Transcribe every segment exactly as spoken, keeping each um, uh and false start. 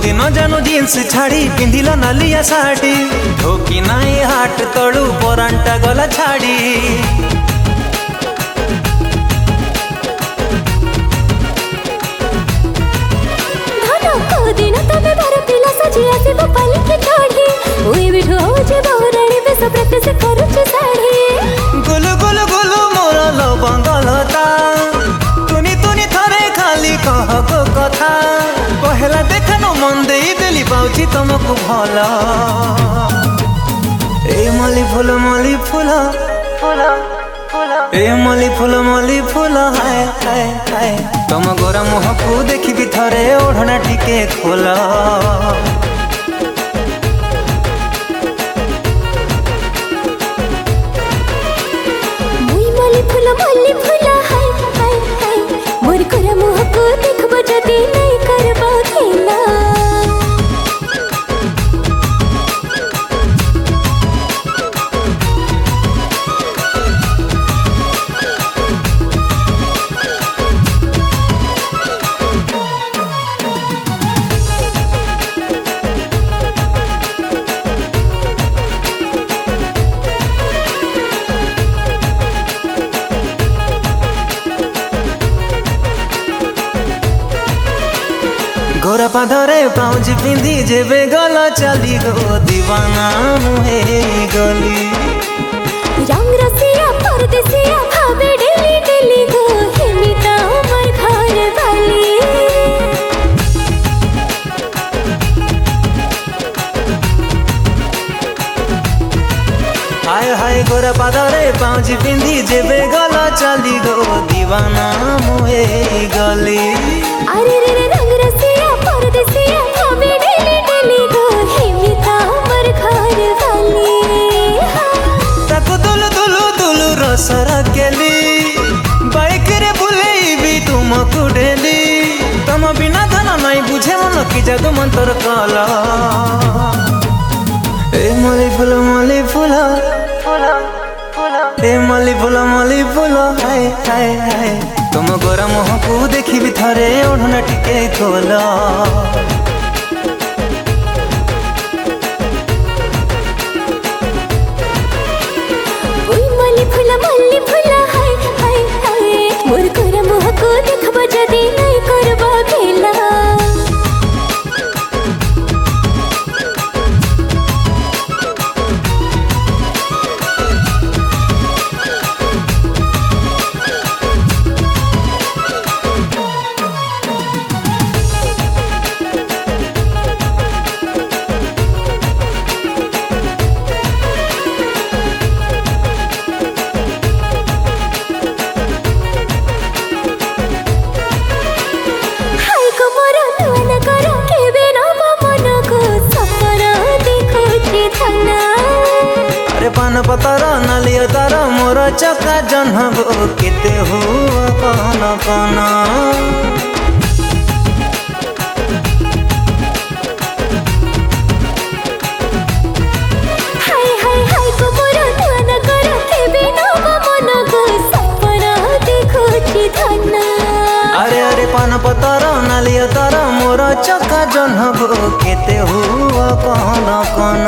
दिन जानू जीन्स छाड़ी पिंधिल नालिया साड़ी ढोकी नाई हाट तलू परांटा गला छाड़ी दिन तमे बार पिला सजी आसी बपाल के ठाड़ी ओए बिठो जे बहुराणी बेस प्रैक्टिस करूची साड़ी गुलु गुलु गुलु मोर लवंगलता तुनी तुनी थरे खाली कह को कथा पहला देखनो मन देई देली पाउची तुमको भला ए मली फूल मली फूल फूल ए मली फूल मली फूल हाय हाय हाय तुम गोरा मुह को देखी भी थरे ओढ़ना टिके खोला मुई मली फूल मली फूल हाय हाय हाय मोर गोरा मुह को देखबो जदी नहीं करबो खेला गोरा पाधरे पाउज पिंधी जेबे गला चली गो दीवाना मुहे गली रंग रसिया परदेसिया भावे डेली डेली गो हेमिता हमर घर वाली हाय हाय गोरा पाधरे पाउज पिंधी जेबे गला चली गो दीवाना मुहे गली अरे रे रे रंग रसिया परदेसिया भावे डेली डेली गो हेमिता हमर घर वाली ताको दुलु दुलु दुलु रसर केली बाइक रे बुलेई भी तुमको डेली तुम बिना धन नहीं बुझे मन की जादू मंत्र कला ए मली फूल मली फूल ए मली फूल मली फूल हाय हाय हाय तुम गोरा मुह को देखी भी थरे ओढ़ना टिके खोला ओई मली फूल मली फूल हाय हाय हाय मोर गोरा मुह को देखबो जदी नहीं करबो खेला पान पतर नालिया तार मोर चका जन्हबो केते हुआ कौन कौन हाय हाय हाय को मोर ध्यान कर केबे नब मन को सपना देखुची धना अरे अरे पान पतर नालिया तार मोर चका जन्हबो केते हुआ कौन कौन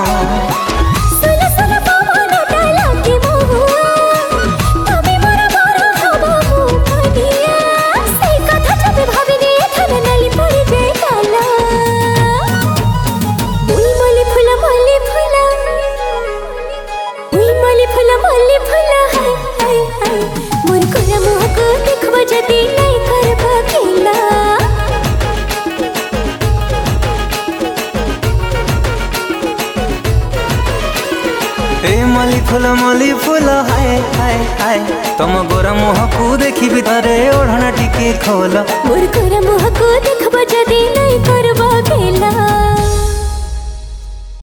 मली फूल मली फूल हाय हाय हाय तुम गोरा मुह को देखी भी थरे ओढ़ना टिके खोला मोर गोरा मुह को देखबो जदी नहीं करबो खेला।